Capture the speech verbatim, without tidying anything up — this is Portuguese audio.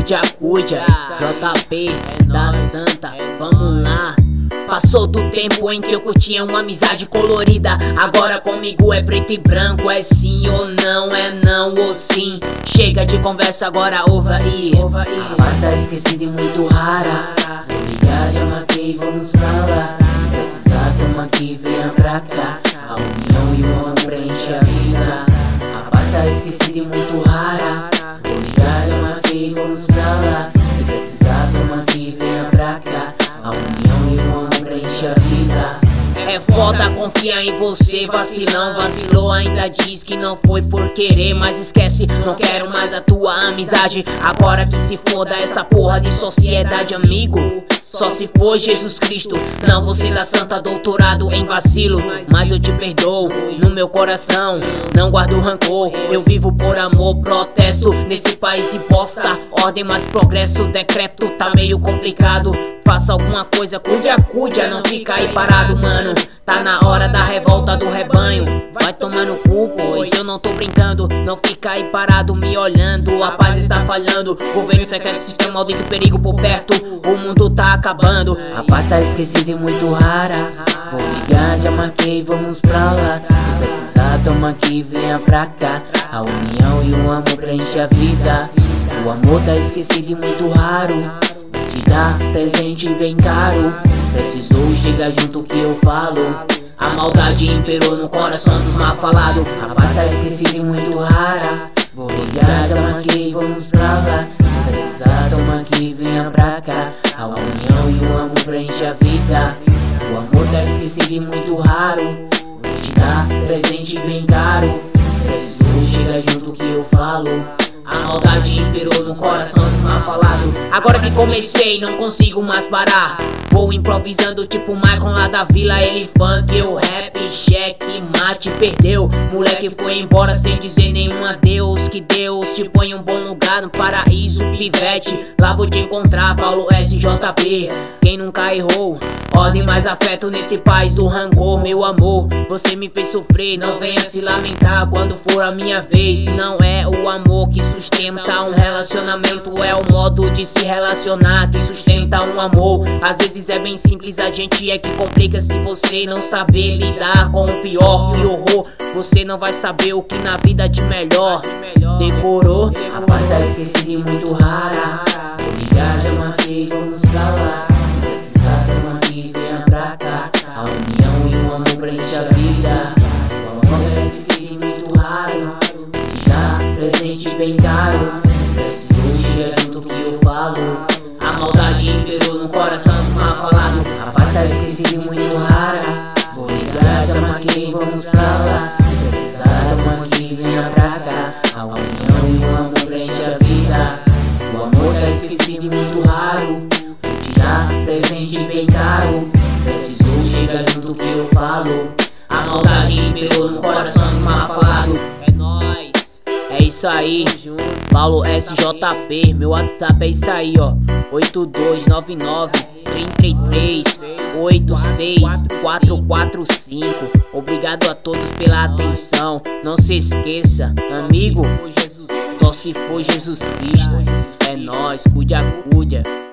cuida, cuida. J P da Santa, vamos lá. Passou do tempo em que eu curtia uma amizade colorida. Agora comigo é preto e branco, é sim ou não, é não ou sim. Chega de conversa, agora ouva aí. A paz tá esquecida e muito rara. Obrigado, já marquei, vamos pra lá. Se precisar, tamo aqui, venha pra cá. A união e o amor preenche a vida. A paz tá esquecida e muito rara. Obrigado, já marquei, vamos pra lá. Se precisar, tamo aqui, venha pra cá. A união e o amor preenche a vida. É foda confiar em você, vacilão, vacilou, ainda diz que não foi por querer. Mas esquece, não quero mais a tua amizade. Agora que se foda essa porra de sociedade, amigo. Só se for Jesus Cristo. Não você da Santa, doutorado em vacilo. Mas eu te perdoo, no meu coração não guardo rancor. Eu vivo por amor, protesto nesse país de bosta. Ordem mais progresso, decreto tá meio complicado. Faça alguma coisa, cuide, cuide, não fica aí parado, mano. Tá na hora da revolta do rebanho. Vai tomar no cu, pois eu não tô brincando. Não fica aí parado me olhando. A paz está falhando. Governo secreto, sistema maldito, perigo por perto. O mundo tá acabando. A paz tá esquecida e muito rara. Vou ligar, já marquei, vamos pra lá. Se precisar, toma aqui, venha pra cá. A união e o amor preenche a vida. O amor tá esquecido e muito raro. Te dá presente bem caro. Precisou chegar junto que eu falo. A maldade imperou no coração dos mal falados. A paz tá esquecida e muito rara. Vou ligar, já marquei, vamos pra lá. Se precisar, toma aqui, venha pra cá. A união e o amor preenche a vida. O amor tá esquecido e muito raro. Te dá presente bem caro. Precisou chegar junto que eu falo. A maldade imperou no coração dos mal falados. Agora que comecei, não consigo mais parar. Vou improvisando tipo Michael lá da vila. Ele funk, eu rap, cheque, mate, perdeu. Moleque foi embora sem dizer nenhum adeus. Que Deus te põe um bom lugar no paraíso, pivete. Lá vou te encontrar, Paulo S J P. Quem nunca errou, ordem mais afeto nesse país do rancor. Meu amor, você me fez sofrer, não venha se lamentar quando for a minha vez. Não é o amor que sustenta um relacionamento, é o modo de se relacionar que sustenta um amor. Às vezes é bem simples, a gente é que complica. Se você não saber lidar com o pior e o horror, você não vai saber o que na vida de melhor. Decorou? A paz tá esquecida e muito rara. Vou ligar, já marquei, vamos pra lá. Se precisar, tamo aqui, venha pra cá. A união e o amor preenche a vida. O amor tá esquecido e muito raro. Te dá presente bem caro. Precisou chegar junto que eu falo. A maldade imperou no coração dos mal falados. A paz tá esquecida e muito rara. Vou ligar, já marquei, vamos pra lá. Se precisar, tamo aqui, venha pra cá. A união e o amor preenche a vida. O amor tá esquecido e muito raro. Vou te dar presente bem caro. Precisou chegar junto que eu falo. A maldade imperou no coração dos mal falados. É nóis, é isso aí. Paulo S J P, meu WhatsApp é isso aí, ó. oito dois nove nove, três três oito seis quatro quatro cinco. Obrigado a todos pela atenção. Não se esqueça, amigo, só se for Jesus Cristo. É nóis, cuida, cuida.